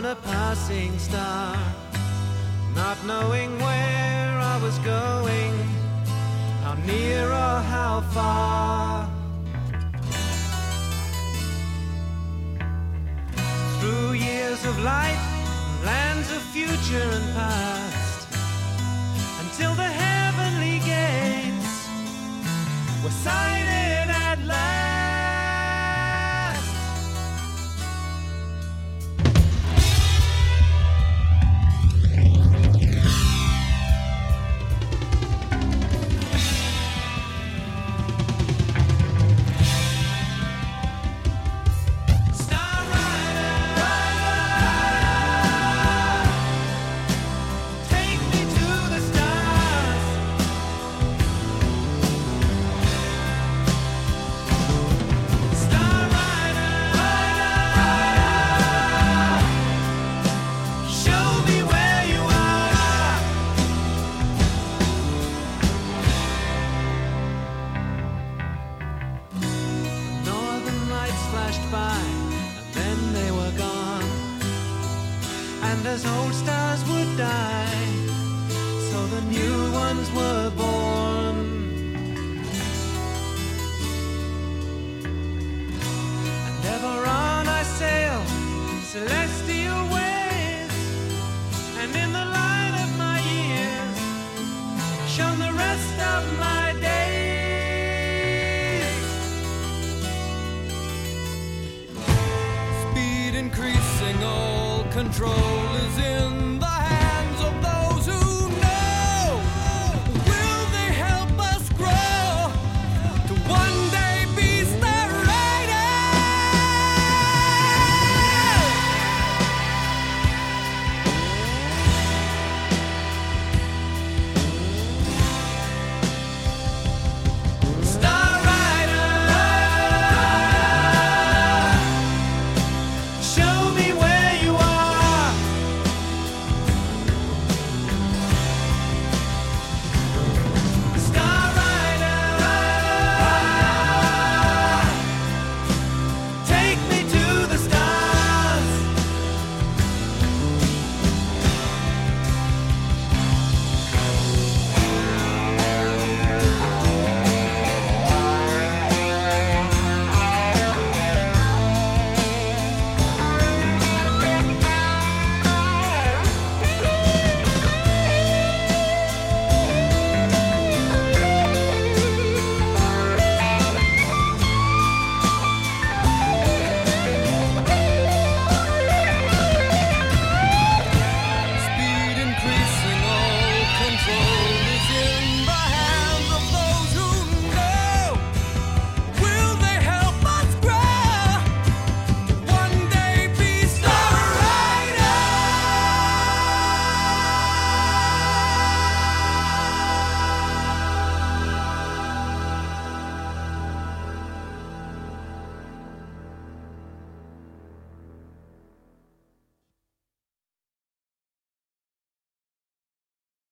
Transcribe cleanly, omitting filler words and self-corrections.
on a passing star, not knowing where I was going, how near or how far. Through years of light, lands of future and past, until the heavenly gates were sighted at last. As old stars would die, so the new ones were born. And ever on I sail celestial ways, and in the light of my years shone the rest of my days. Speed increasing, all control is in